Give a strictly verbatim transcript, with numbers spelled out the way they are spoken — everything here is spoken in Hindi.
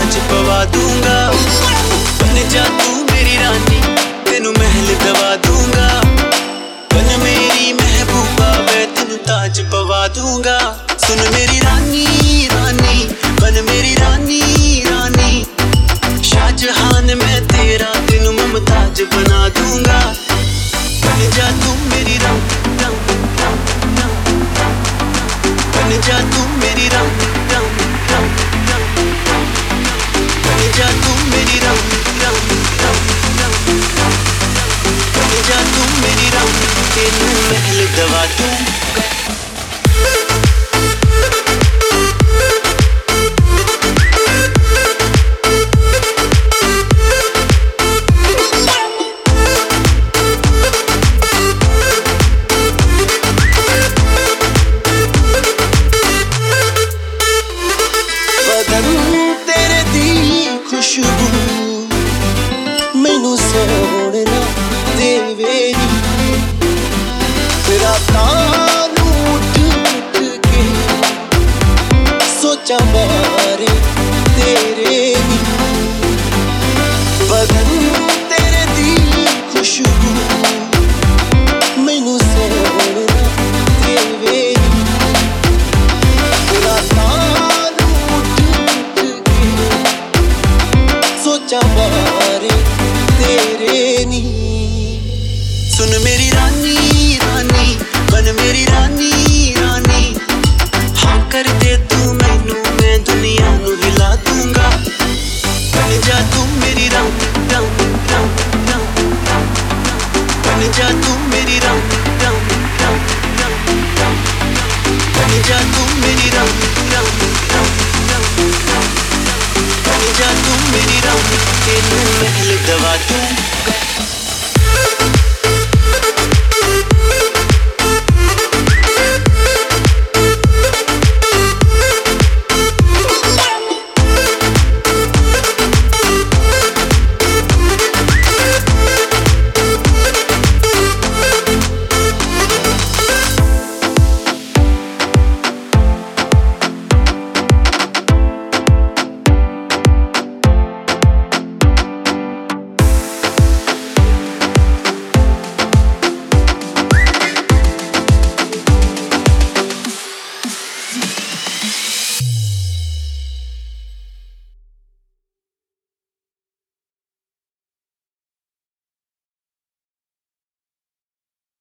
ताज पवा दूंगा। बन जा तू मेरी रानी, तेनू महल दवा दूंगा। बन मेरी महबूबा, मैं तेनू ताज पवा दूंगा। सुन मेरी रानी रानी, बन मेरी रानी रानी। शाहजहान मैं तेरा, तेनू मुमताज बना दूंगा। बन जा तू मेरी रानी, बन जा तू मेरी रानी, बन जा तू मेरी रानी, बन जा तू मेरी रानी, तेनू महल दवा दूंगा। तेरे दी खुशबू मैनू सोने ना देवेगी। रातां नूं उठ उठ के सोचा बारे तेरे दी। बदन तेरे दी खुशबू मैनू सोने ना देवेगी। सोचा बारे तेरे नी। सुन मेरी रानी रानी, बन मेरी रानी रानी। हाँ कर दे तू मैनू, मैं दुनिया नू हिला दूंगा। बन जा तू मेरी रानी, बन जा तू मेरी रानी, बन जा तू मेरी रानी, बन जा तू मेरी रानी, तेनू महल दवा दूंगा।